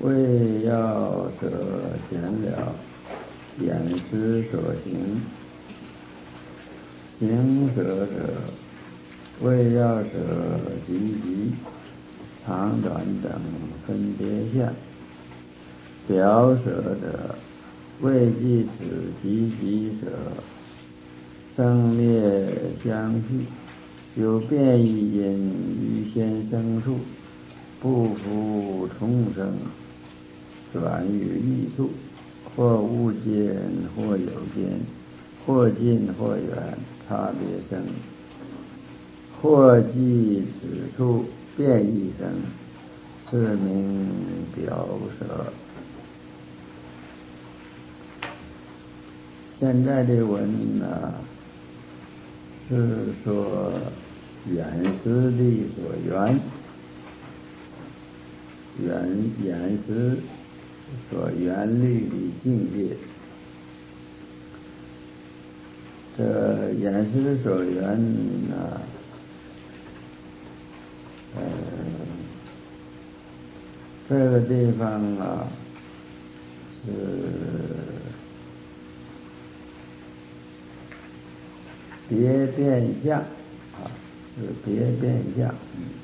为要舍闲了，眼识所行。行舍者，为要舍积极、长短等分别相。表舍者，为即此积极舍，生灭相续，有变异因于先生处，不服重生，转于异处，或无间，或有间，或近或远，差别生，或即此处变异生，是名表舍。现在的文呢，是说眼识的所缘，眼识所缘虑的境界。这眼识所缘呢，这个地方啊，是别变相啊，是别变相，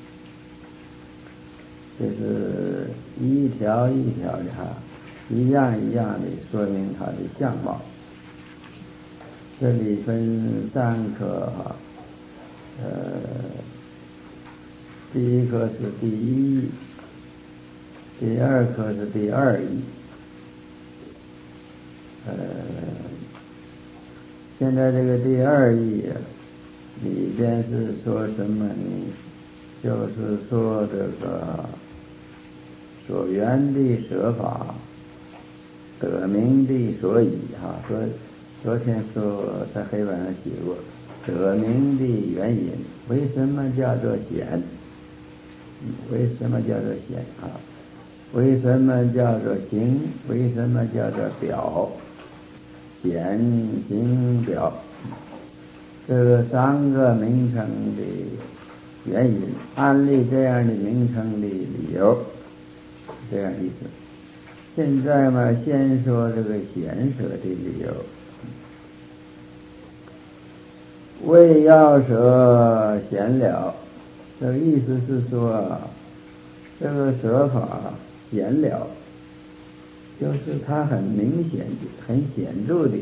就是一条一条的一样一样的说明它的相貌。这里分三科第一科是第一义，第二科是第二义。现在这个第二义里边是说什么呢？就是说这个所缘的舍法，得名的所以昨天说在黑板上写过，得名的原因，为什么叫做显？为什么叫做显啊？为什么叫做行？为什么叫做表？显、行、表，这三个名称的原因，安立这样的名称的理由，这样意思。现在嘛，先说这个显舍的理由。为要舍显了，这个意思是说，这个舍法显了，就是它很明显的、很显著的，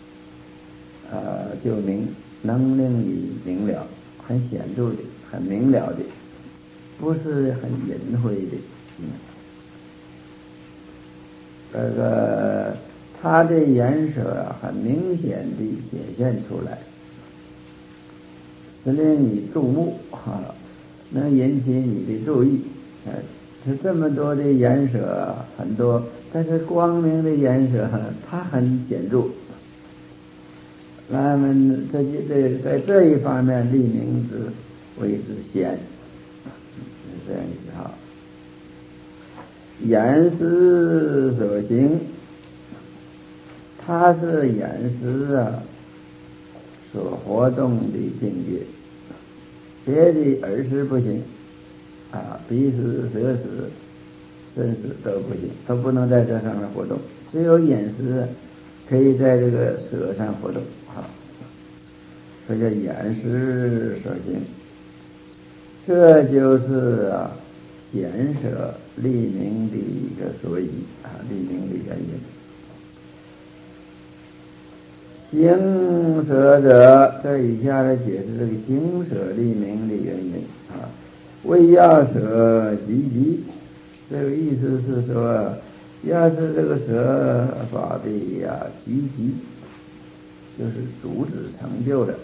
就能令你明了，很显著的、很明了的，不是很隐晦的。这个它的颜色很明显地显现出来，是令你注目能引起你的注意。是这么多的颜色很多，但是光明的颜色它很显著。那么在这一方面立名之谓之显，是这样意思哈。眼识所行，它是眼识所活动的境界，别的耳识不行鼻识、舌识、身识都不行，都不能在这上面活动，只有眼识可以在这个舌上活动这叫眼识所行。这就是显舍立名的一个所以立名的原因。行舍者，这以下来解释这个行舍立名的原因为要舍积极，这个意思是说，要是这个舍法的积极，就是主旨成就的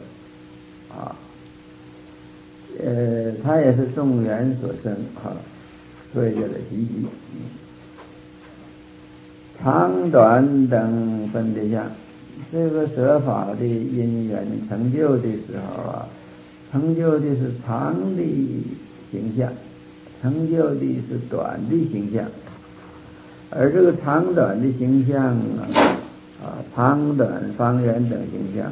它也是众缘所生所以叫做积极。长短等分别相，这个舍法的因缘成就的时候成就的是长的形象，成就的是短的形象。而这个长短的形象长短方圆等形象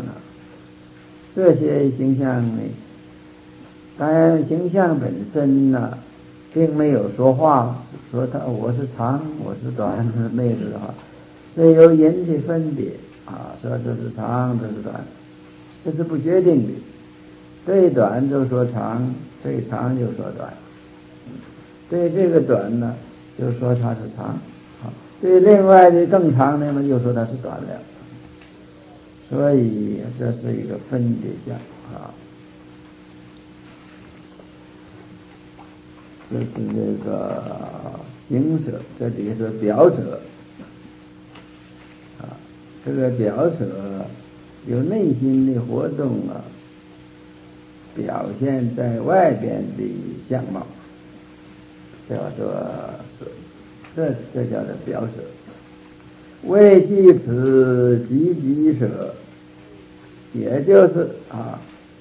这些形象呢，当然形象本身并没有说话，说我是长，我是短，没有这个话，是由人的分别啊，说这是长，这是短，这是不决定的。对短就说长，对长就说短，对这个短呢，就说它是长，啊，对另外的更长的嘛，又说它是短了。所以这是一个分别相啊。这是这个形舍，这里是表舍啊。这个表舍有内心的活动啊，表现在外边的相貌，叫做舍，这叫做表舍。未即此即即舍，也就是啊，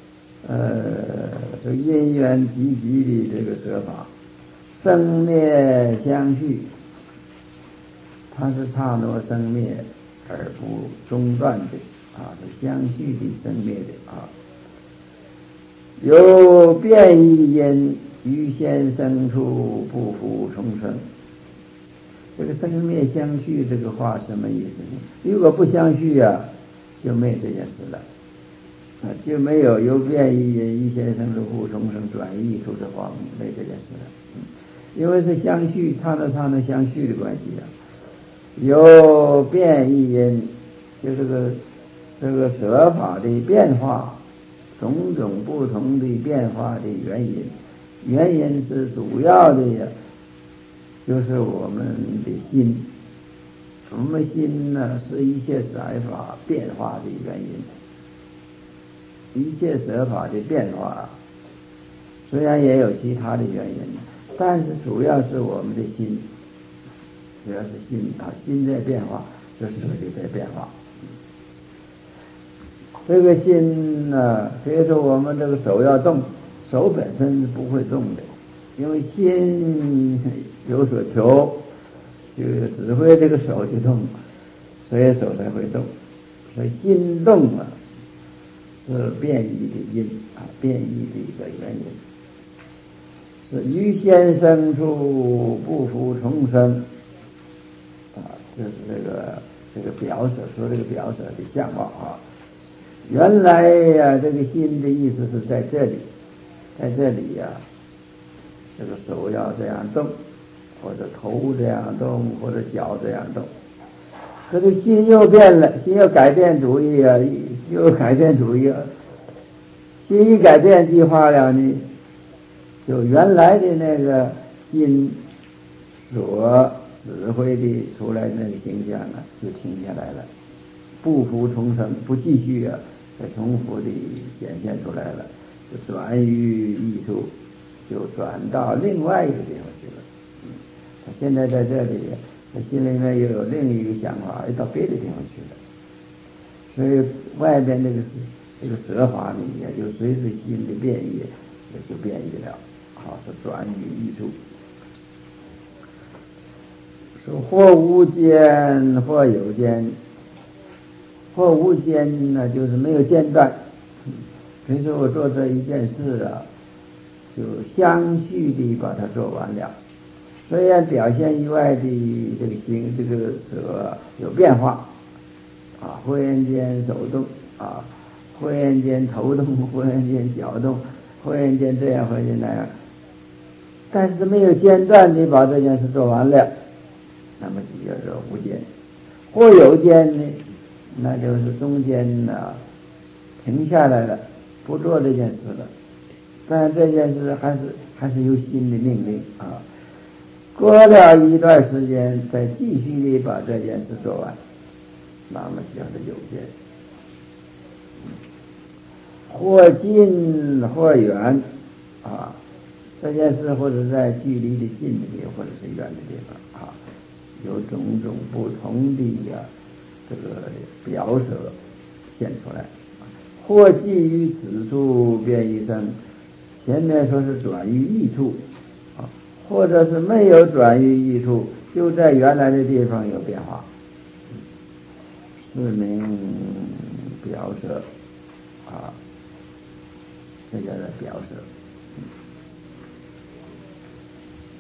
这因缘积极的这个舍法，生灭相续，它是刹那生灭而不中断的啊，是相续的生灭的啊。有变异因，于先生处，不复重生。这个生灭相续这个话什么意思呢？如果不相续啊，就没这件事了啊，就没有变异因，于先生处，不复重生转移处的话，没这件事了。因为是相续，刹那刹那相续的关系啊。有变异因，就这个舍法的变化，种种不同的变化的原因，原因是主要的呀，就是我们的心。我们心呢，是一切舍法变化的原因。一切舍法的变化，虽然也有其他的原因，但是主要是我们的心，主要是心啊，心在变化，这舍就在变化。这个心呢，比如说我们这个手要动，手本身是不会动的，因为心有所求，就指挥这个手去动，所以手才会动。所以心动啊，是变异的因啊，变异的一个原因。是于先生处，不复重生啊，这是这个表舍，说这个表舍的相貌啊。原来呀，这个心的意思是在这里，在这里呀，这个手要这样动，或者头这样动，或者脚这样动。可是心又变了，心又改变主意啊，又改变主意啊。心一改变计划了呢，就原来的那个心所指挥的出来的那个形象啊，就停下来了，不复重生，不继续啊，再重复的显现出来了，就转于异处，就转到另外一个地方去了。他现在在这里，他心里面又有另一个想法，又到别的地方去了。所以外边这个舍法呢，也就随着心的变异，也就变异了，好，是转于异处。说或无间，或有间。或无间呢，就是没有间断。比如说我做这一件事啊，就相续的把它做完了。虽然表现以外的这个形，这个舍有变化啊，忽然间手动啊，忽然间头动，忽然间脚动，忽然间这样，忽然间那样，但是没有间断的把这件事做完了，那么就叫做无间。或有间呢，那就是中间呢停下来了，不做这件事了，但这件事还是由心的命令啊。过了一段时间，再继续的把这件事做完，那么叫做有间。或近或远啊，这件事或者在距离的近的地方，或者是远的地方啊，有种种不同的这个表舍现出来。或寄于此处变异生，前面说是转于异处啊，或者是没有转于异处，就在原来的地方有变化，是名表舍啊，这叫做表舍。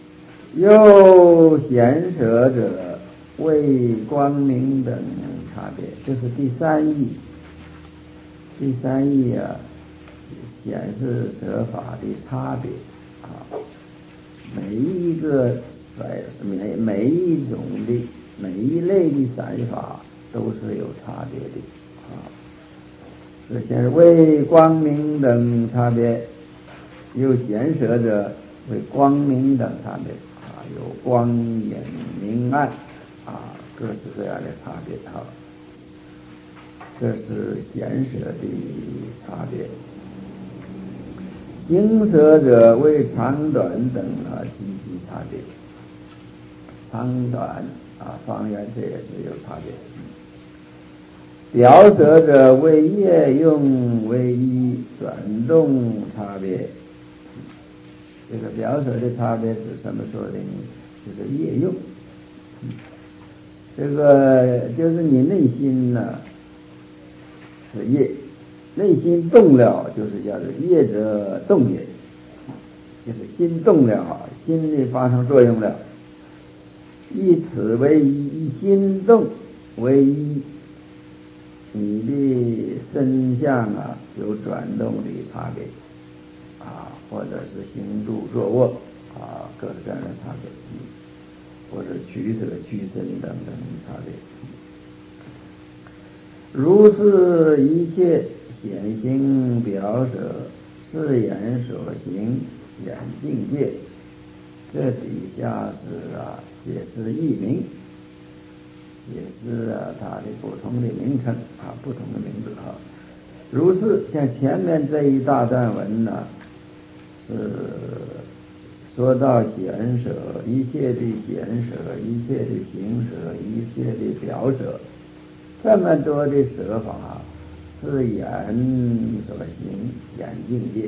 又显舍者为光明等差别，这是第三义。第三义啊，显示舍法的差别啊，每一个每一种的每一类的散法都是有差别的啊。首先为光明等差别，有显舍者为光明等差别啊，有光眼明暗啊，各式各样的差别啊。这是显舍的差别。行舍者为长短等积极差别，长短方圆这也是有差别。表舍者为业用为一转动差别，这个表舍的差别是什么说的呢？就是业用，这个就是你内心呢是业，内心动了就是叫做业者动也，就是心动了，心里发生作用了，以此为一，以心动为一，你的身相有转动的差别或者是行住坐卧各式各样的差别，或者取舍屈伸等等差别。如是一切显行表舍是眼所行眼境界，这底下是解释义名，解释它的不同的名称不同的名字如是像前面这一大段文呢，是说到显舍，一切的显舍，一切的行舍，一切的表舍，这么多的舍法是眼所行眼境界。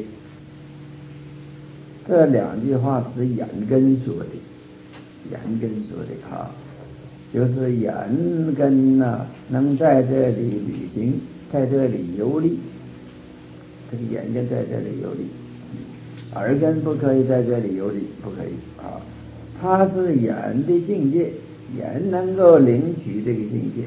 这两句话是眼根说的，眼根说的就是眼根能在这里旅行，在这里游历，这个眼根在这里游历，耳根不可以在这里游历，不可以它是眼的境界，眼能够领取这个境界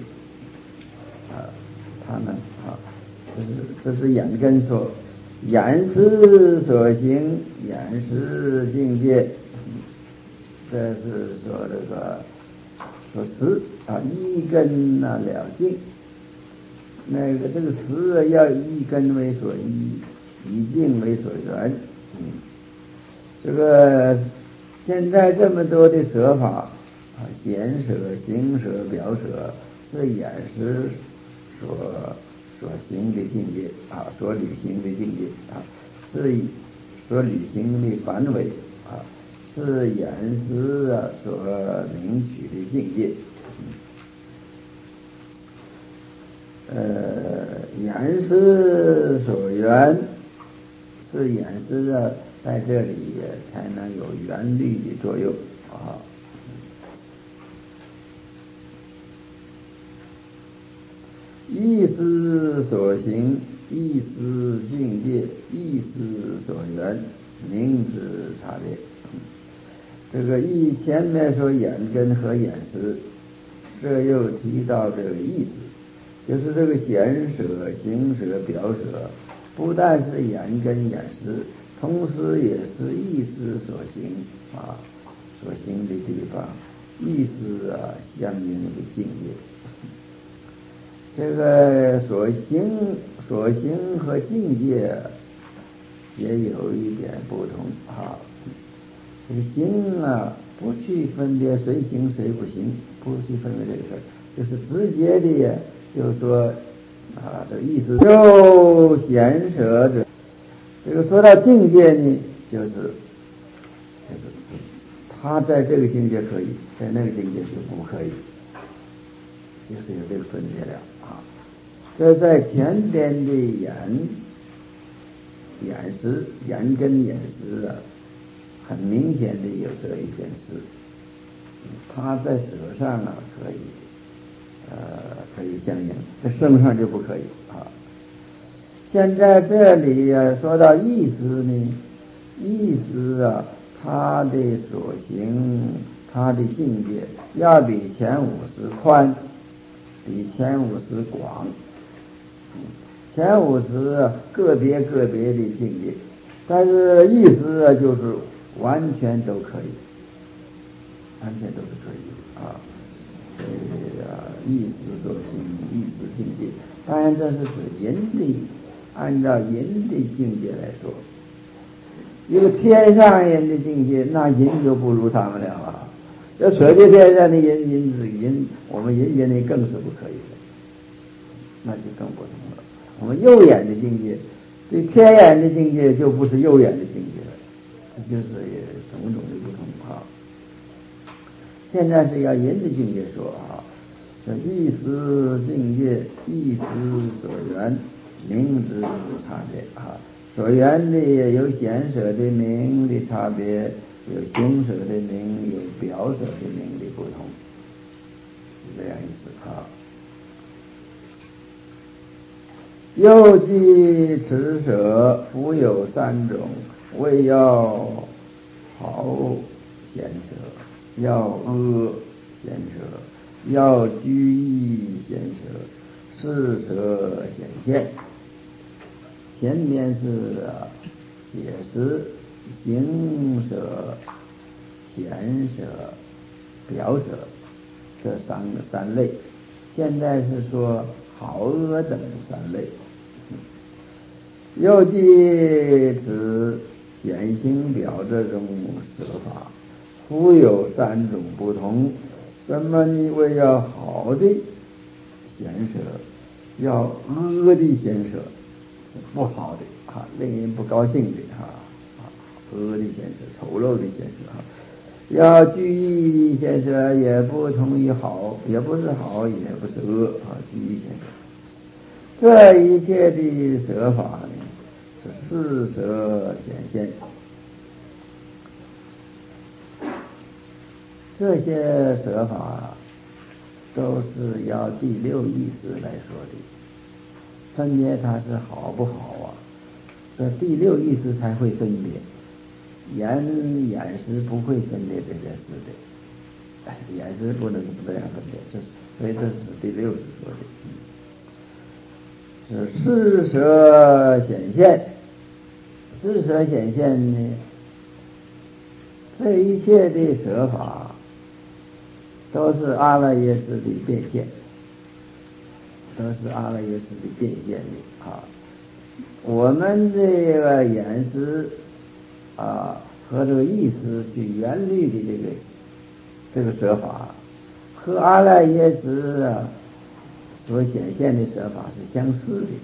它能这是眼根说，眼识所行，眼识境界，这是说这个说识一根了境，那个这个识要一根为所依，以境为所缘。这个现在这么多的舍法显舍、行舍、表舍，是眼识所行的境界所履行的境界是所履行的范围是眼识所领取的境界。眼识所缘，是眼识在这里才能有缘律的作用意识所行，意识境界，意识所缘，名之差别。这个前面说眼根和眼识，这又提到这个意识，就是这个显舍、行舍、表舍，不但是眼根眼识，同时也是意识所行所行的地方，意识相应的境界。这个所行和境界也有一点不同这个行不去分别谁行谁不行，不去分别这个事儿，就是直接的就是说这个意思就显舍者，这个说到境界呢，就是他在这个境界可以，在那个境界就不可以，就是有这个分别了这在前边的眼识、眼根眼识很明显的有这一件事，他在舍上可以相应，在圣上就不可以现在这里说到意识呢，意识他的所行，他的境界要比前五识宽，比前五识广。前五识个别的境界，但是意识就是完全都可以，完全都是可以啊。意识所行，意识境界，当然这是指人的，按照人的境界来说，一个天上人的境界，那人就不如他们了啊。要舍弃天上的人，我们人间的更是不可以的，那就更不同了。我们右眼的境界，对天眼的境界就不是右眼的境界了，这就是种种的不同啊。现在是要人的境界说啊，这意识境界，意识所缘，名之差别啊。所缘的有显舍的名的差别，有形舍的名，有表舍的名的不同，是这样意思啊。又记此舍复有三种，为要好显舍，要阿显舍，要居易显舍，四舍显现。前面是解释形舍、显舍、表舍这三类，现在是说好阿等三类。又记此显形表这种舍法，复有三种不同。什么呢？为要好的显舍，要阿的显舍，是不好的啊，令人不高兴的阿的显舍，丑陋的显舍。要居易显舍，也不同于好，也不是好，也不是阿居易显舍。这一切的舍法呢，是四舍显现。这些舍法都是要第六意识来说的，分别它是好不好啊？这第六意识才会分别，眼识不会分别这件事的，眼识不能这样分别，所以这是第六识说的。是四舍显现，四舍显现呢，这一切的舍法都是阿赖耶识的变现，都是阿赖耶识的变现的啊。我们这个眼识和这个意识去缘虑的这个舍法，和阿赖耶识所显现的舍法是相似的，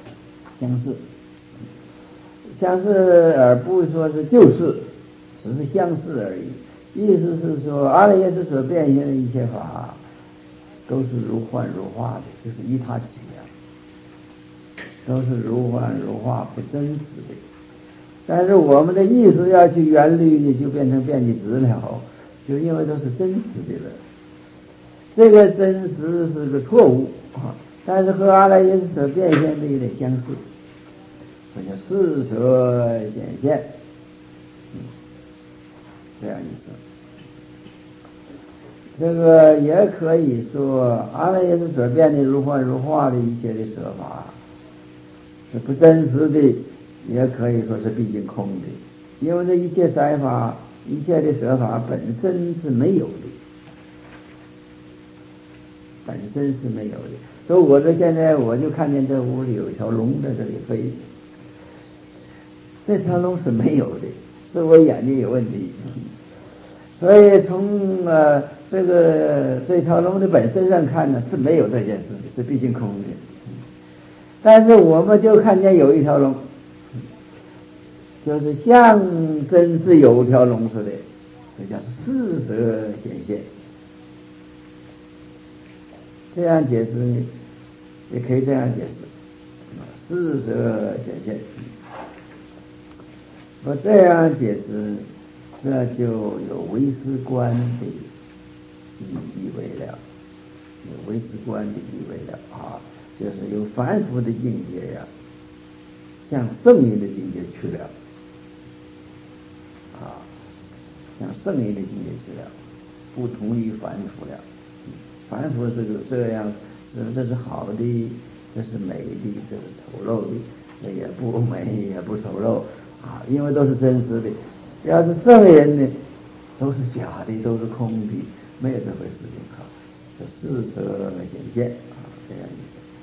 相似而不说是就是，只是相似而已。意思是说，阿赖耶识所变现的一切法，都是如幻如化的，就是依他起都是如幻如化，不真实的。但是我们的意识要去缘虑的，就变成变的质了，就因为都是真实的了。这个真实是个错误但是和阿赖耶识所变现的有点相似，这叫四舍显现，这样意思。这个也可以说，阿赖耶识所变的如幻如化的一切的舍法是不真实的，也可以说是毕竟空的，因为这一切色法，一切的舍法本身是没有的，本身是没有的。所以我这现在我就看见这屋里有一条龙在这里飞，这条龙是没有的，是我眼睛有问题。所以从这条龙的本身上看呢，是没有这件事的，是毕竟空的。但是我们就看见有一条龙，就是像真是有一条龙似的，这叫四舍显现。这样解释呢，也可以这样解释，四舍显现。我这样解释，这就有唯识观的意味了，有唯识观的意味了就是有凡夫的境界向圣人的境界去了像圣人的境界去了，不同于凡夫了。凡夫是这样，这是好的，这是美的，这是丑陋的，这也不美也不丑陋啊，因为都是真实的。要是圣人呢，都是假的，都是空的，没有这回事情啊。这事则显现啊，这样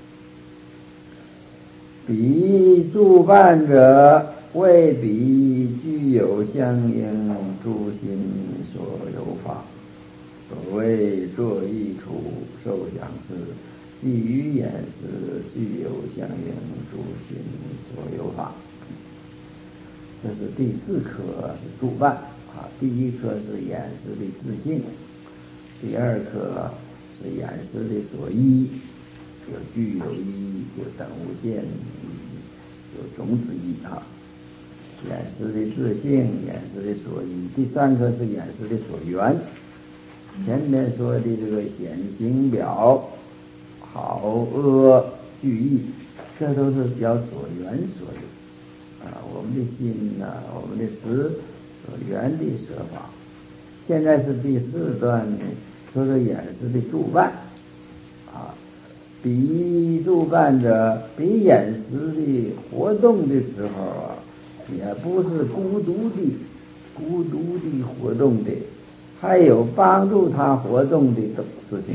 意思。彼诸伴者，未必具有相应诸心所有法。所谓作意处受想事，即于眼识具有相应诸心所有法。这是第四科是诸伴啊，第一科是眼识的自性，第二科是眼识的所依，有具有依，有等无限依，有种子依啊。眼识的自性，眼识的所依，第三科是眼识的所缘。前面说的这个显形表、好恶俱意，这都是表所缘所有啊，我们的心呐，我们的识所缘的设法。现在是第四段呢，说说眼识的诸伴啊，彼诸伴者，彼眼识的活动的时候啊，也不是孤独的活动的。还有帮助他活动的事情，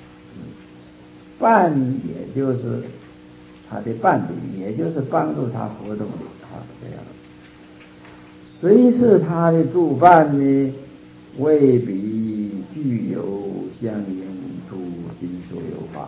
伴也就是他的伴侣，也就是帮助他活动的啊，这样。虽是他的助伴呢，未必具有相应诸心所有法。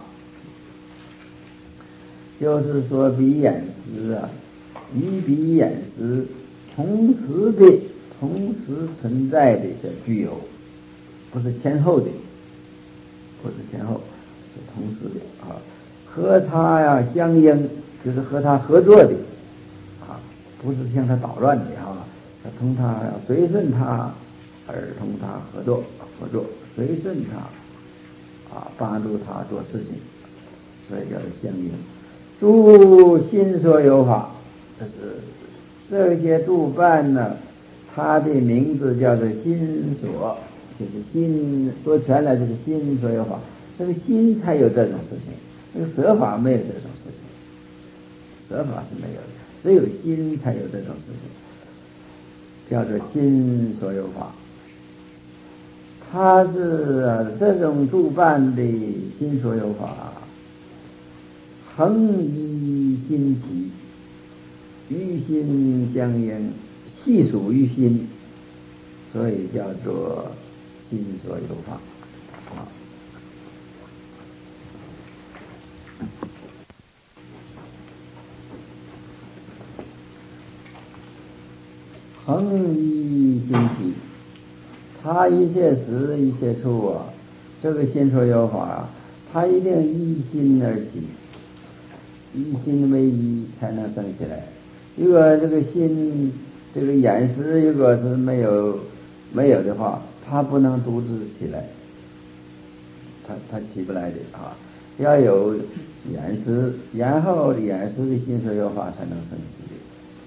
就是说，彼眼识啊，与彼眼识同时存在的这具有。不是前后的，不是前后，是同时的啊。和他呀相应，就是和他合作的啊，不是向他捣乱的啊。同他随顺他而同他合作，随顺他啊，帮助他做事情，所以叫相应。诸心所有法，这些助伴呢，他的名字叫做心所。就是心说全了，就是心所有法，这个心才有这种事情，这个舍法没有这种事情，舍法是没有的，只有心才有这种事情，叫做心所有法。它是这种助伴的心所有法，恒依心起，与心相应，系属于心，所以叫做心所有法啊。恒依心起，他一切时一切处啊，这个心所有法，他一定依心而起，依心为依才能生起来。如果这个心这个眼识如果是没有的话，它不能独自起来，它起不来的啊。要有眼识，然后眼识的心所有法才能生起的。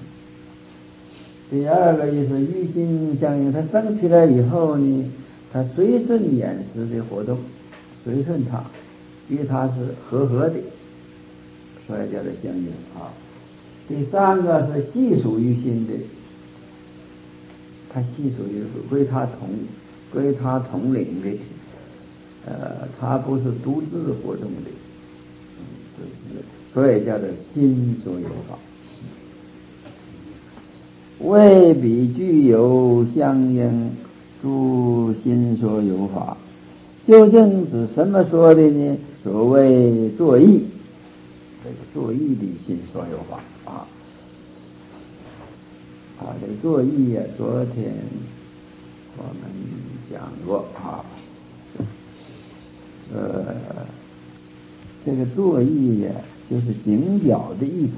第二个意思，与心相应，它生起来以后呢，它随顺眼识的活动，随顺它，与它是合的，所以叫做相应啊。第三个是系属于心的，它系属于归它统领的，它不是独自活动的，所以叫做心所有法。未必具有相应诸心所有法，究竟指什么说的呢？所谓作意，这个作意的心所有法这个作意啊，昨天我们讲过这个作意呀，就是警觉的意思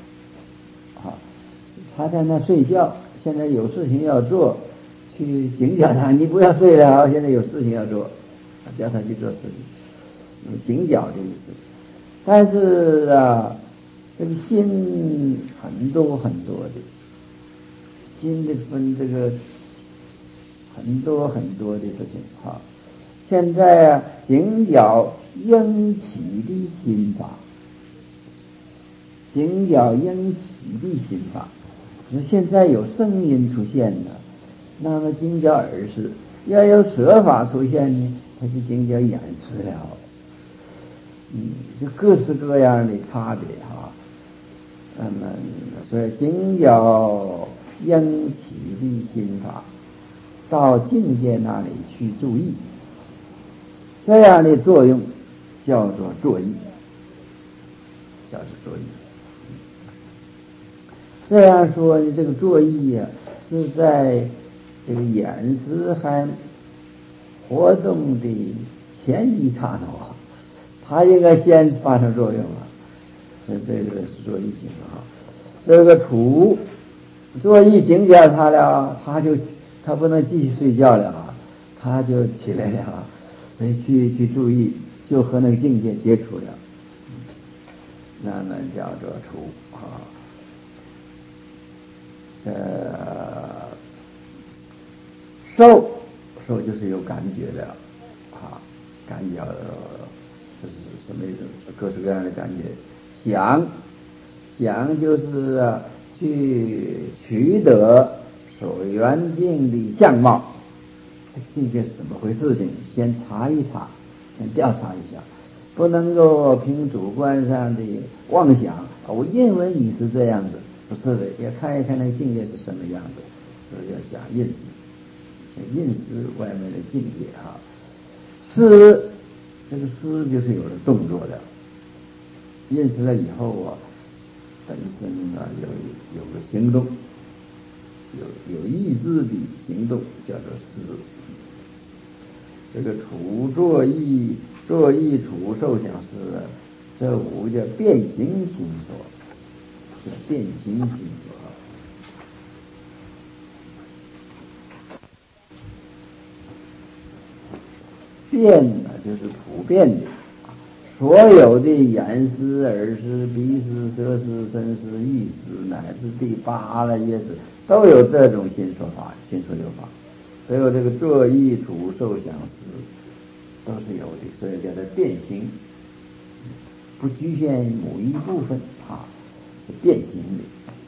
他在那睡觉，现在有事情要做，去警觉他，你不要睡了，现在有事情要做，叫他去做事情，警觉的意思。但是这个心很多的，心的分这个很多很多的事情啊。现在啊，警叫应起的心法，警叫应起的心法。现在有声音出现了，那么警叫耳识；要有舍法出现呢，它就警叫眼识了。就各式各样的差别哈。那么，所以警叫应起的心法，到境界那里去注意，这样的作用叫做作意，叫做作意。这样说呢，这个作意呀，是在这个眼识还活动的前一刹那，它应该先发生作用了。这个是作意性啊。这个土作意警觉他了，他不能继续睡觉了啊，他就起来了啊，去注意，就和那个境界接触了，那么叫做土啊。受就是有感觉的啊，感觉这是什么意思？各式各样的感觉。想就是去取得所缘境的相貌，这境界是怎么回事情？先查一查，先调查一下，不能够凭主观上的妄想，我认为你是这样子，不是的，要看一看那个境界是什么样子，所以要想认识外面的境界啊。思，这个思就是有了动作的，认识了以后啊，本身啊有个行动，有意志的行动，叫做思。这个处作意处受想思，这五叫变形心所，叫变形心所。变呢，就是普遍的，所有的眼识、耳识、鼻识、舌识、身识、意识，乃至第八阿赖耶识，都有这种心所法、心所有法，都有这个作意处受想思，都是有的，所以叫做变形，不局限某一部分啊，是变形的。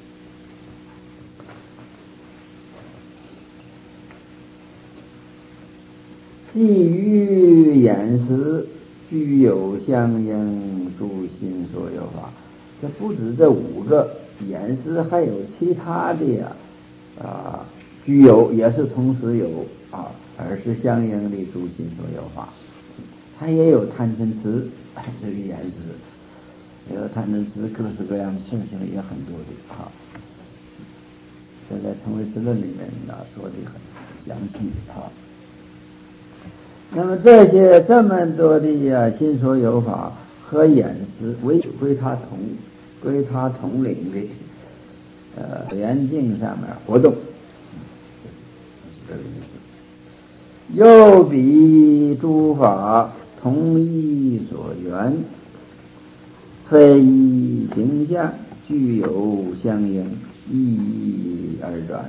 基于眼识具有相应诸心所有法，这不止这五个眼识，还有其他的具有也是同时有而是相应的诸心所有法。它也有贪嗔痴这个眼识，也有贪嗔痴，各式各样的事情也很多的啊。这在《成唯识论》里面说的很详细啊。那么这么多的心所有法和眼识归他统领的缘境上面活动，就是这个意思。又比诸法同一所缘，非依形象，具有相应，一而转。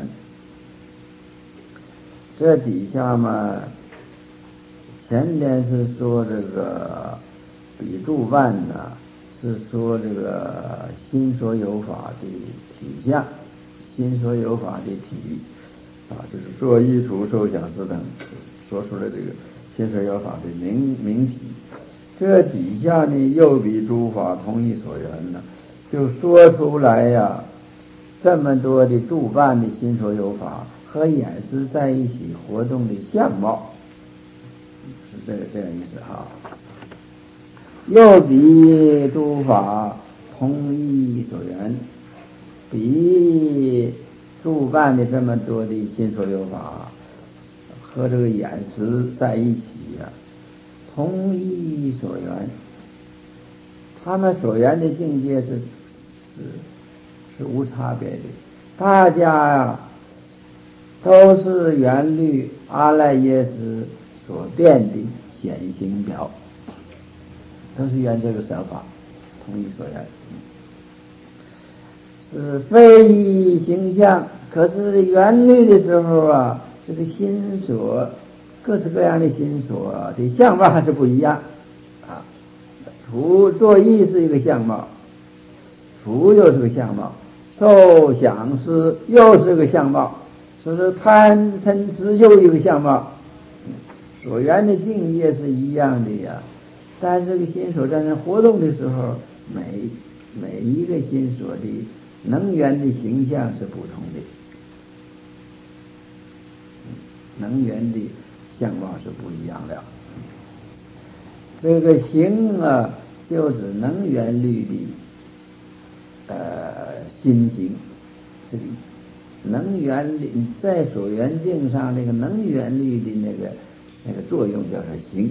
这底下嘛，前面是说这个比诸万呢，是说这个心所有法的体相，心所有法的体就是作意处受想思等说出来这个心所有法的名体。这底下呢，又比诸法同一所缘呢，就说出来这么多的诸万的心所有法和眼识在一起活动的相貌，是这样意思哈。又比诸法同一所缘，比诸万的这么多的心所有法和这个眼识在一起同一所缘，他们所缘的境界是无差别的，大家都是缘虑阿赖耶识所变的显行表，都是缘这个想法，同一所缘，是非依形象。可是缘虑的时候这个心所，各式各样的心所的相貌还是不一样啊。作意是一个相貌，处又是个相貌，受想思又是个相貌，所以说贪嗔痴又一个相貌。所缘的境界是一样的呀，但是这个心所在那活动的时候，每一个心所的能缘的形象是不同的，能缘的相貌是不一样的。这个形啊，就指能缘律的心形。这个能缘律在所缘境上，那个能缘律的那个作用叫做形。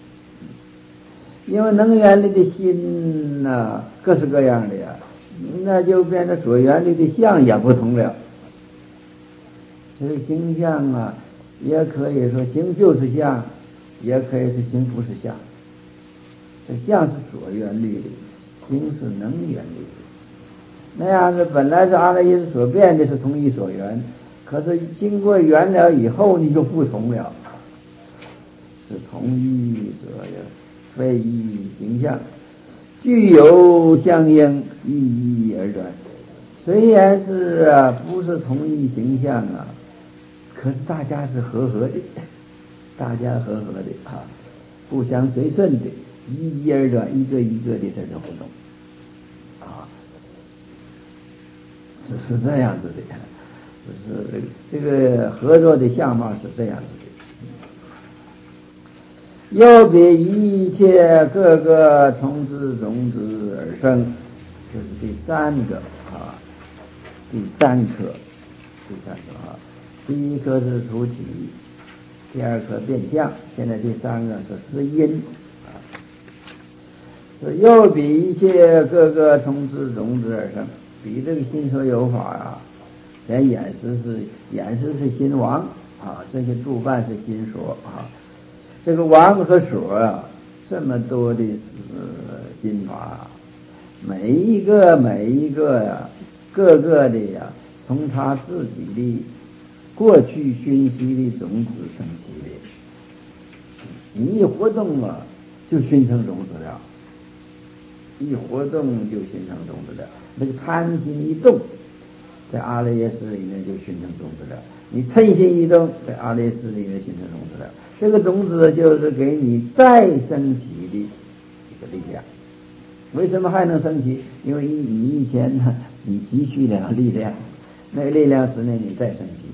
因为能缘律的心呐，各式各样的呀，那就变成所缘律的相也不同了。这个形象啊，也可以说形就是相，也可以说形不是相。这相是所缘律的，形是能缘律的。那样子本来是阿赖耶识所变的是同一所缘，可是经过缘了以后，你就不同了，是同一所缘，非一形象，具有相应，一一而转。虽然是不是同一形象啊，可是大家是和合的，大家和合的啊，互相随顺的，一一而转，一个一个的在这活动啊，是这样子的，就是这个合作的相貌是这样子的。又比一切各个从之种子而生，这是第三个啊，第三颗啊。第一颗是出体，第二颗变相，现在第三个是思因啊，是又比一切各个从之种子而生，比这个心所有法啊，连眼识是心王啊，这些诸伴是心所啊，这个王和所啊，这么多的心法，每一个呀，各个的呀，从他自己的过去熏习的种子生起的，你一活动啊，就熏成种子了，一活动就熏成种子了。那个贪心一动，在阿赖耶识里面就熏成种子了；你嗔心一动，在阿赖耶识里面熏成种子了。这个种子就是给你再升起的一个力量。为什么还能升起？因为你以前呢，你积蓄了力量，那个力量使你再升起，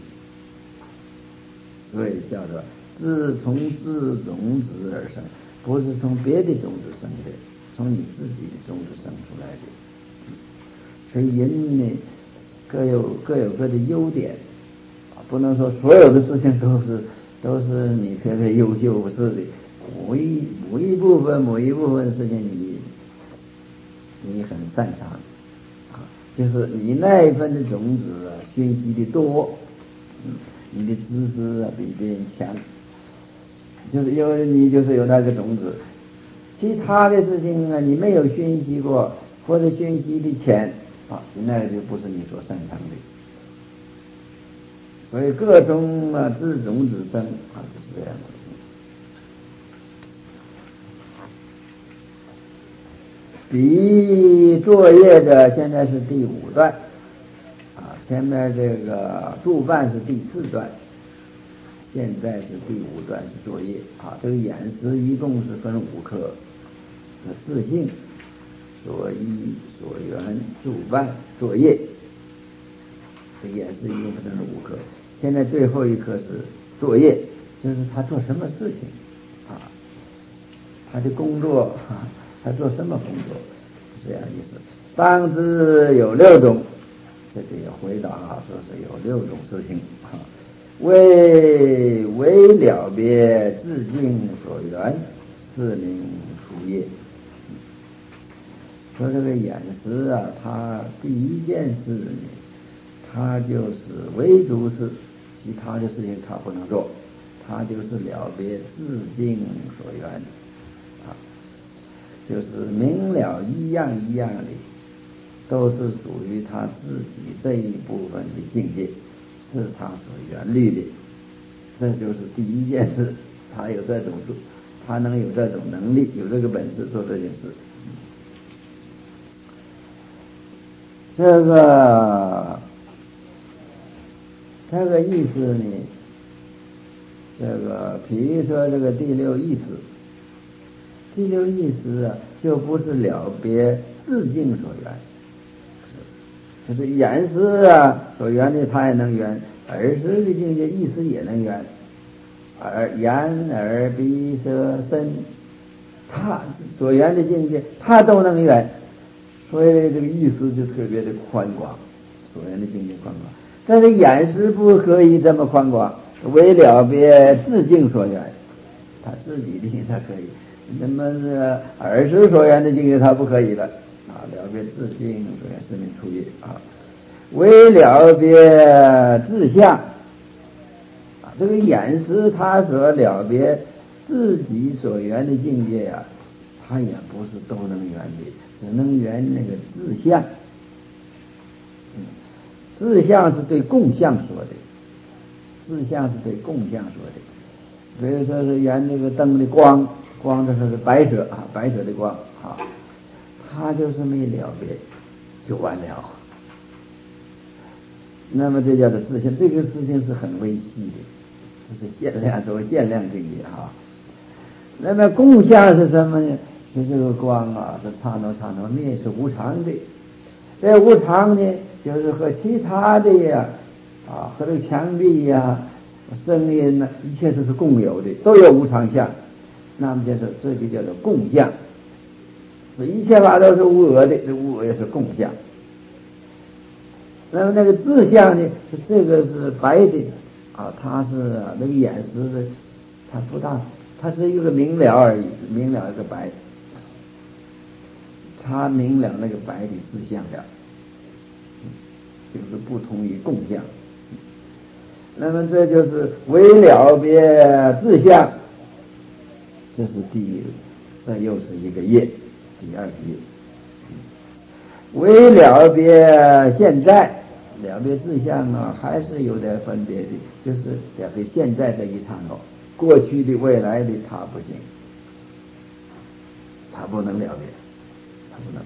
所以叫做从自种子而生，不是从别的种子生的，从你自己的种子生出来的。所以人呢，各有各的优点，不能说所有的事情都是你特别优秀，不是的。某一部分事情你很擅长啊，就是你那一份的种子熏习的多，你的知识比别人强，就是因为你就是有那个种子。其他的事情你没有熏习过，或者熏习的浅啊，那个就不是你所擅长的。所以各种自种子生啊，就是这样的。比作业的现在是第5段啊，前面这个助伴是第4段，现在是第5段是作业啊。这个眼识一共是分5科：自性、所依、所缘、助伴、作业。这个眼识一共分成5科，现在最后一科是作业，就是他做什么事情啊，他的工作他做什么工作，这样意思。当知有6种，这里回答说是有6种事情啊。为了别自境所缘，是名初业。说这个眼识啊，他第一件事呢，他就是唯独是其他的事情他不能做，他就是了别自境所缘啊，就是明了一样一样的，都是属于他自己这一部分的境界，是他所缘虑的。 这就是第一件事，他有这种他能有这种能力，有这个本事做这件事。这个意思呢，比如说这个第六意识啊，就不是了别自境所缘，就是眼识啊所缘的它也能缘，耳识的境界意识也能缘，眼耳鼻舌身，它所缘的境界它都能缘，所以这个意识就特别的宽广，所缘的境界宽广。但是眼识不可以这么宽广，为了别自境所缘，他自己的他可以，那么是耳识所缘的境界他不可以了啊，了别自境所缘是名出业啊，为了别自相啊，这个眼识他所了别自己所缘的境界啊，他也不是都能缘的，只能缘那个自相。自相是对共相说的，自相是对共相说的。比如说是缘这个灯的光，光这是白色啊，白色的光啊，它就是没了别就完了。那么这叫做自相，这个事情是很微细的，这是限量，所谓限量境界哈。那么共相是什么呢？就这个光啊，是刹那灭，是无常的。这无常呢，就是和其他的呀，和这个墙壁呀、声音呢，一切都是共有的，都有无常相。那么这就叫做共相。这一切法都是无我的，这无我也是共相。那么那个自相呢，这个是白的啊，它是那个眼识的，它不大，它是一个明了而已，明了一个白，它明了那个白的自相了。就是不同于共相，那么这就是为了别自相，这是这又是一个业，第二个业。为了别现在，了别自相啊，还是有点分别的，就是了别现在这一刹那，过去的未来的它不行，它不能了别，它不能。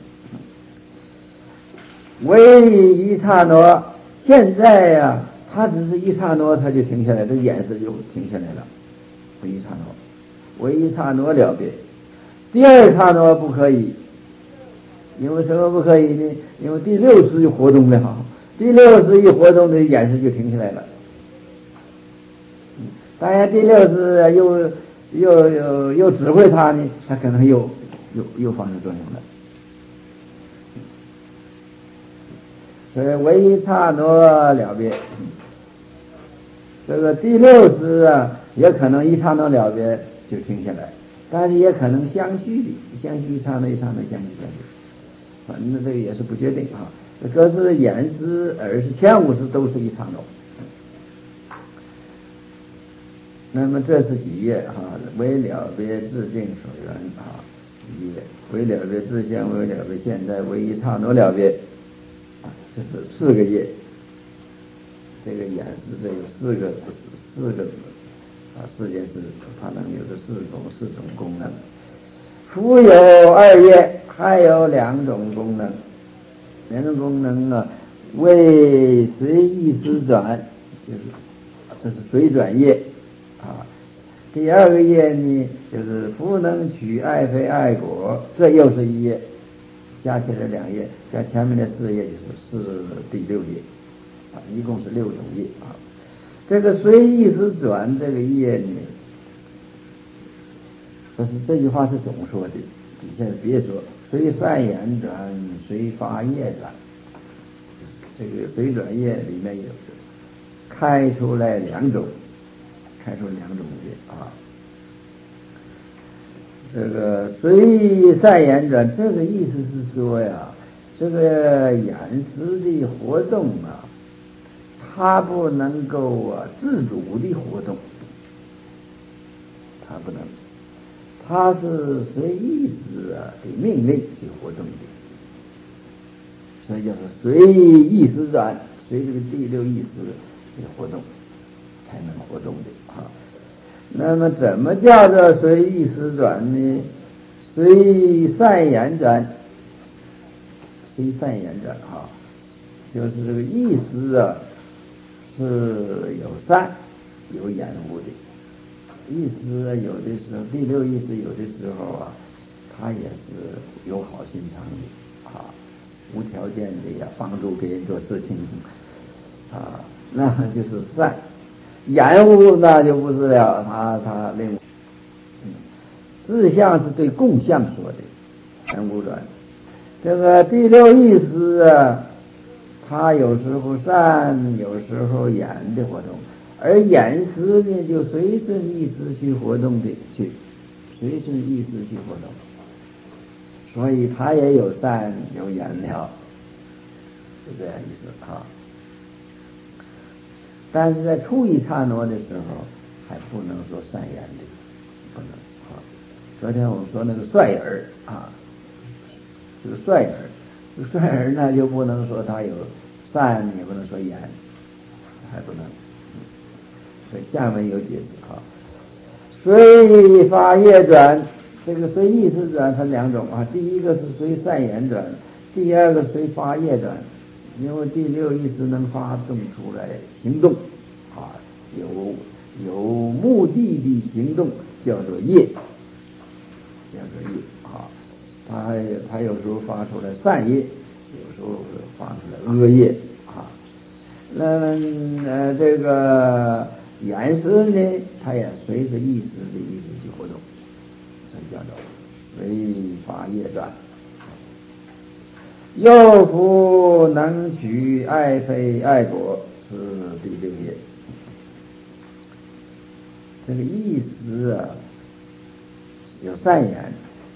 为一刹那，现在呀，它只是一刹那，它就停下来，这个眼识就停下来了。为一刹那，为一刹那了别，第二刹那不可以，因为什么不可以呢？因为第六识就活动了，第六识一活动，这眼识就停下来了。当然，第六识又指挥它呢，它可能又发生作用了。所以为一刹那了别，这个第六识啊，也可能一刹那了别就停下来，但是也可能相续的，相续一刹那一刹那相续下去，反正这个也是不决定啊。可是眼识、耳识、前五识都是一刹那。那么这是几业为了别自境所缘一业，为了别自相，为了别现在，为一刹那了别。这是四个业，这个眼识这有四个四件事，它能有这四种功能。复有二业，还有两种功能，两种功能啊，为随意之转，就是这是随转业啊。第二个业呢，就是复能取爱非爱果，这又是一业。加起来两业，加前面的四业就是第六业一共是6种业这个随意之转这个业呢，这句话是总说的，底下别说随善言转，随发业转，这个随转业里面有开出两种业这个随善言转，这个意思是说呀，这个眼识的活动它不能够自主的活动，它不能，它是随意识的命令去活动的，所以叫做随意识转，随这个第六意识的活动。 才能活动的啊。那么怎么叫做随意识转呢？随善言转，随善言转啊，就是这个意思啊是有善有言无的。意思有的时候，第六意思有的时候啊，他也是有好心肠的啊，无条件的呀帮助别人做事情啊，那就是善。言无那就不是了，他另外志向是对共相说的，言无转。这个第六意思啊，他有时候善，有时候言的活动。而言思呢，就随顺意思去活动的，随顺意思去活动，所以他也有善有言了，是这样意思啊。但是在初一刹那的时候，还不能说善言的，不能啊。昨天我们说那个率尔啊，这个率尔，这个率尔呢就不能说他有善，也不能说言，还不能。所以下面有解释啊，随发业转，这个随意识转分两种啊，第一个是随善言转，第二个随发业转。因为第六意识能发动出来行动啊，有目的的行动叫做业，叫做业啊。他有时候发出来善业，有时候发出来恶业啊。那么这个言思呢，它也随着意识的意思去活动，所以叫做随发业转。又复能取爱非爱果，是第六页。这个意思啊，有善言，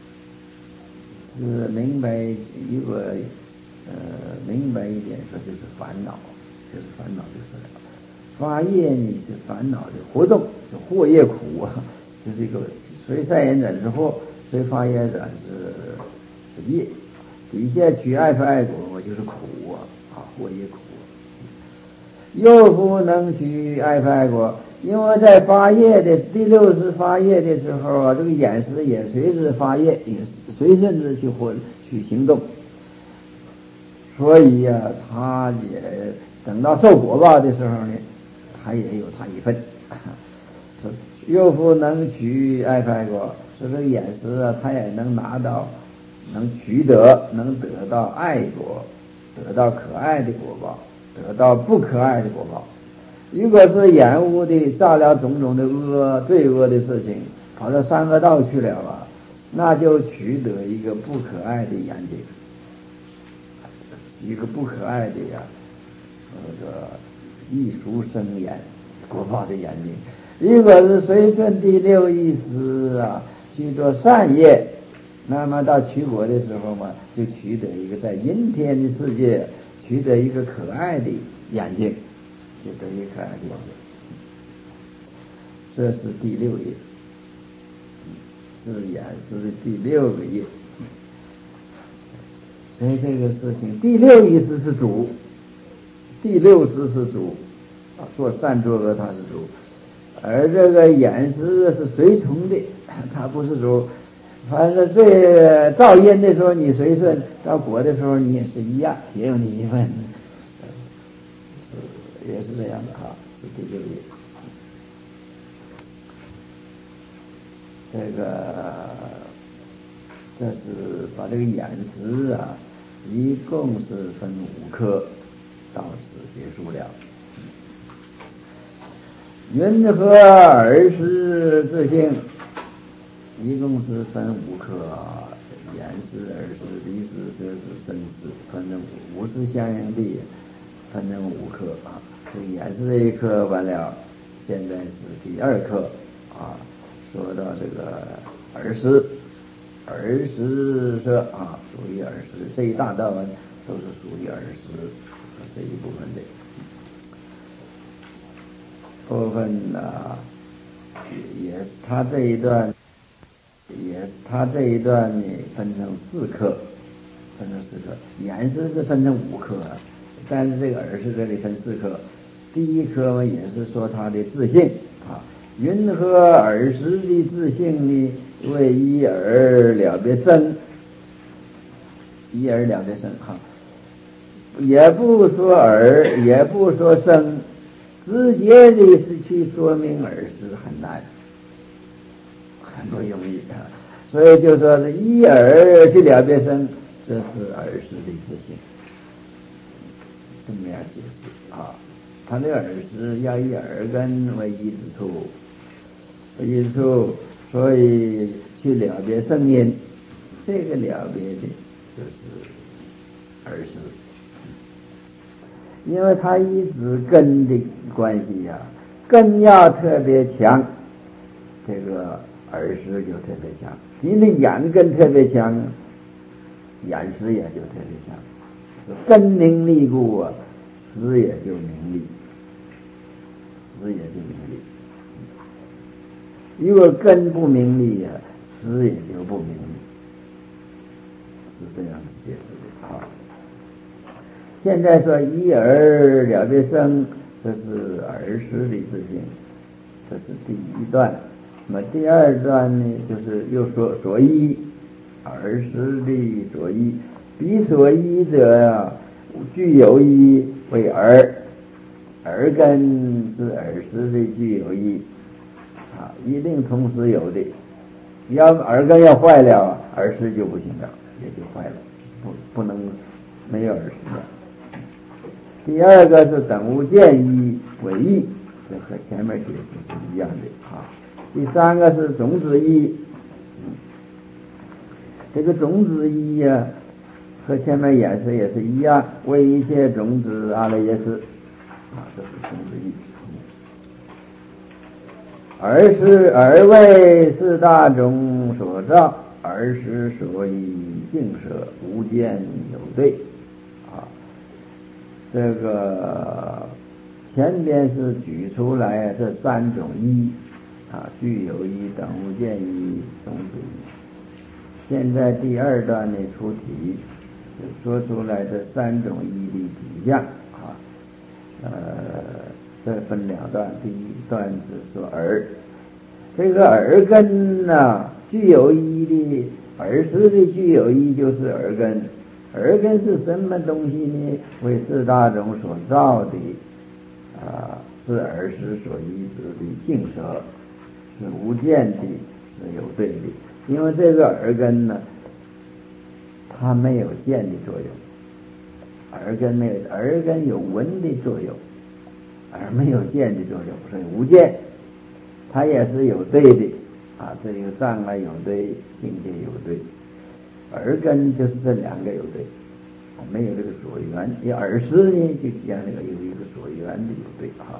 是明白一个明白一点说就是烦恼，就是烦恼就是了。发业呢是烦恼的活动，是惑业苦啊，就是一个随善言转是惑，随发业转是业。底下取爱非爱果，我就是苦啊，惑业苦。又不能取爱非爱果，因为在发业的第六识发业的时候啊，这个眼识也随着发业，也随顺着去行动，所以呀，他也等到受果报的时候呢，他也有他一份。又不能取爱非爱果，所以这个眼识啊，他也能拿到，能取得，能得到爱果，得到可爱的果报，得到不可爱的果报。如果是延误的造了种种的罪恶的事情，跑到三恶道去了啊，那就取得一个不可爱的眼睛，一个不可爱的呀，那个艺术生眼果报的眼睛。如果是随顺第六意识啊去做善业，那么到取果的时候嘛，就取得一个在阴天的世界取得一个可爱的眼睛，就得一个可爱的眼睛。这是第六页，是眼识的第六个页。所以这个事情，第六意识是主，第六识是主啊，做善做恶它是主，而这个眼识是随从的，它不是主。反正这造因的时候你随顺，到果的时候你也是一样，也有你一份，也是这样的哈，是第六页。这是把这个眼识啊，一共是分5科，到此结束了。云和耳识自性，一共是分5科，眼识、耳识、鼻识、舌识、身识，分成5识相应地，分成5科啊。这个眼识这一科完了，现在是第2课啊，说到这个耳识。耳识啊，属于耳识，这一大段文都是属于耳识这一部分的部分呢，也是他这一段呢分成4课，眼识是分成5课，但是这个耳识这里分4课， 第一科也是说他的自性啊，云何尔时的自性呢？为一而了别生，一而了别生哈，也不说尔，也不说生，直接的是去说明尔时很难，很不容易啊。所以就说是一而去了别生，这是尔时的自性，这么样解释啊？他的耳识要以耳根为一之处，所以去了别声音，这个了别的就是耳识，因为它一指根的关系呀，根要特别强，这个耳识就特别强。你的眼根特别强，眼识也就特别强。根明利故啊，识也就明利。识也就明利，如果根不明利呀，识也就不明利，是这样子解释的啊。现在说一而了别生，这是耳识的自性，这是第一段。那么第二段呢，就是又说所依，耳识的所依，彼所依者呀，具有依为耳。耳根是耳识的具有依啊，一定同时有的。要耳根要坏了，耳识就不行了，也就坏了，不能没有耳识了。第二个是等无见依为依，这和前面解释是一样的啊。第三个是种子依，这个种子依呀，和前面演示也是一样，为一切种子阿赖耶识。这是种子义。而为四大种所造，而时所以净舍，无间有对啊。这个前边是举出来这三种义啊，具有义、等无间义、种子义。现在第二段呢出题，就说出来这三种义的体相啊。这分两段，第一段是说耳，这个耳根呢，具有依的耳识的具有依就是耳根，耳根是什么东西呢？为四大种所造的是耳识所依止的净舍，是无间的，是有对的。因为这个耳根呢，它没有见的作用，耳根没有，耳根有闻的作用，而没有见的作用，所以无见，它也是有对的啊。这个障碍有对，境界有对，耳根就是这两个有对，没有这个所缘。你耳识呢，就讲那个有一个所缘的有对啊。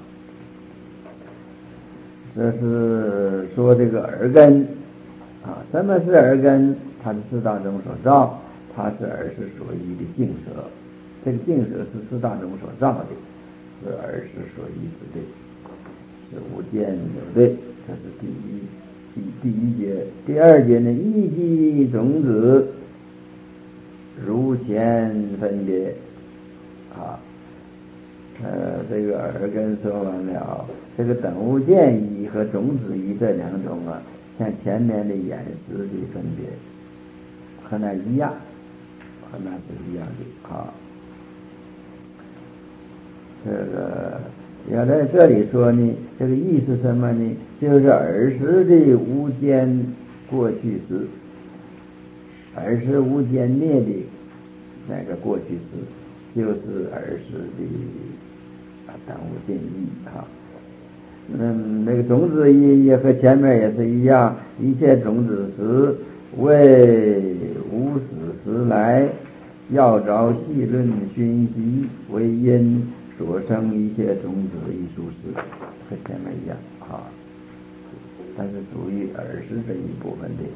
这是说这个耳根啊，什么是耳根？它是四大种所造，它是耳识所依的净舍。这个净舍是四大种所造的，是耳识所依之对，是无间有对。这是第一节。第二节呢，一即种子如前分别啊。这个耳根说完了，这个等无间依和种子依这两种啊，像前面的眼识的分别和那一样，和那是一样的啊。这个要在这里说呢，这个意是什么呢？就是耳识的无间过去时，耳识无间灭的那个过去时，就是耳识的等无间依啊。那个种子依也和前面也是一样，一切种子时为无始时来，要着细论熏习为因所生一切种子一殊时，和前面一样啊，但是属于耳识这一部分的。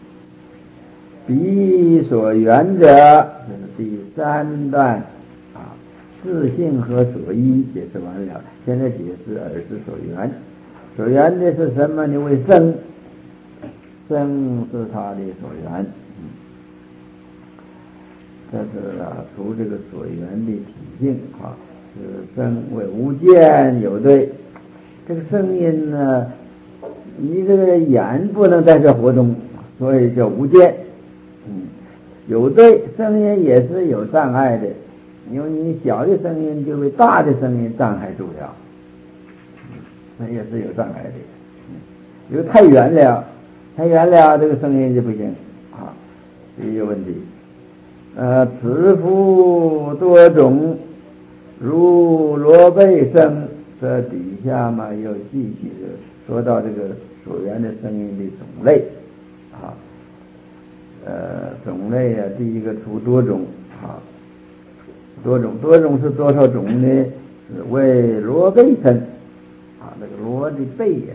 彼所缘者，这是第三段啊，自性和所依解释完了，现在解释耳识所缘。所缘的是什么呢？为生，生是他的所缘。这是除这个所缘的体性啊。 是声为无间有对。这个声音呢，你这个眼不能在这活动，所以叫无间。有对，声音也是有障碍的，因为你小的声音就被大的声音障碍住了，这也是有障碍的。因为太远了，这个声音就不行啊，也有问题。此复多种，如罗贝声，这底下嘛又继续的说到这个所缘的声音的种类啊。种类啊，第一个出多种啊，多种是多少种呢？是为罗贝声啊，那个罗的贝也，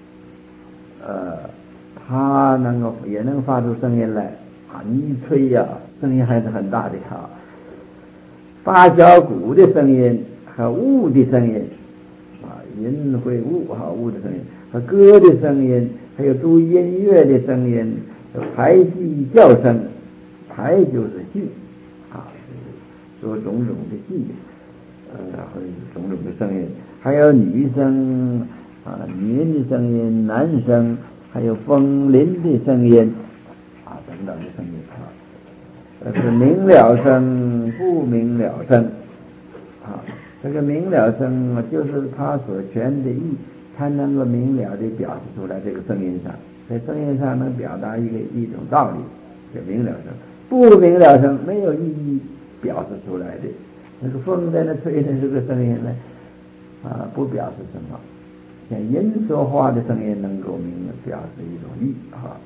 它也能发出声音来啊，你一吹呀，声音还是很大的啊。八角鼓的声音和雾的声音啊，音会雾啊，雾的声音和歌的声音，还有读音乐的声音，排戏叫声，排就是戏啊，说种种的戏，或者是种种的声音，还有女声啊，女人的声音，男声，还有风铃的声音啊，等等的声音啊。是明了声，不明了声啊。这个明了声就是它所全的意，它能够明了的表示出来。这个声音上，在声音上能表达一种道理，叫明了声。不明了声没有意义表示出来的。那个风在那吹的这个声音呢，不表示什么。像人说话的声音能够表示一种意啊。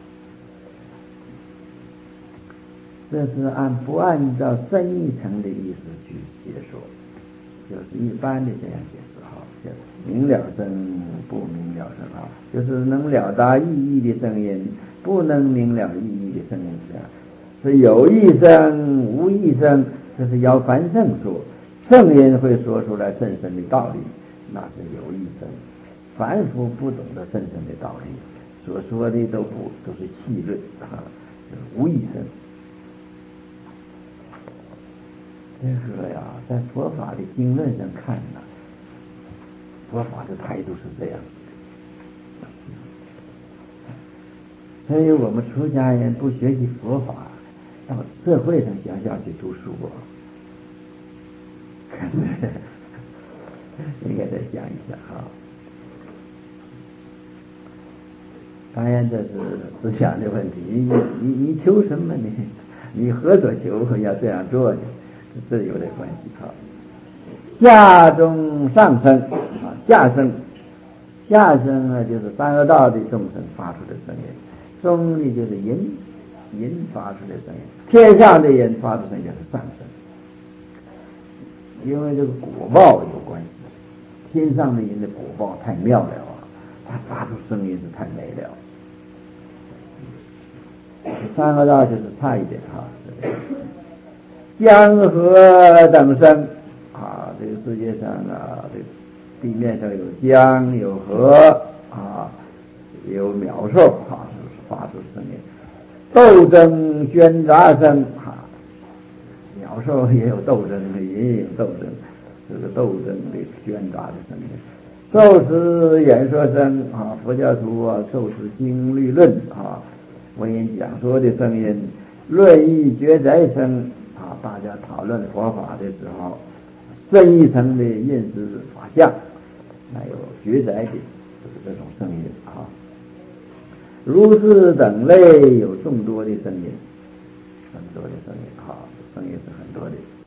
这是不按照深一层的意思去解说，就是一般的这样解释哈，叫明了声不明了声啊，就是能了达意义的声音，不能明了意义的声音，这样是有意声无意声，这是要凡圣说，圣人会说出来深深的道理，那是有意声。凡夫不懂得深深的道理，所说的都是戏论啊，就是无意声。这个呀，在佛法的经论上看呢，佛法的态度是这样子的。所以我们出家人不学习佛法，到社会上想去读书可是应该再想一想啊。当然这是思想的问题，你求什么呢？你何所求要这样做呢？这有点关系哈。下中上升啊，下升呢就是三恶道的众生发出的声音，中呢就是人发出的声音，天上的人发出声音就是上升，因为这个果报有关系，天上的人的果报太妙了啊，他发出声音是太美了。三恶道就是差一点哈。江河等生啊，这个世界上啊，这地面上有江有河啊，有鸟兽啊，发出声音。斗争喧杂声啊，鸟兽也有斗争，人也有斗争，这个斗争的喧杂的声音。受持演说声啊，佛教徒受持经律论啊，为人讲说的声音。论议觉宅声啊，大家讨论佛法的时候，深一层的认识法相，还有觉宅的这种声音啊。如是等类有众多的声音，很多的声音啊，声音是很多的。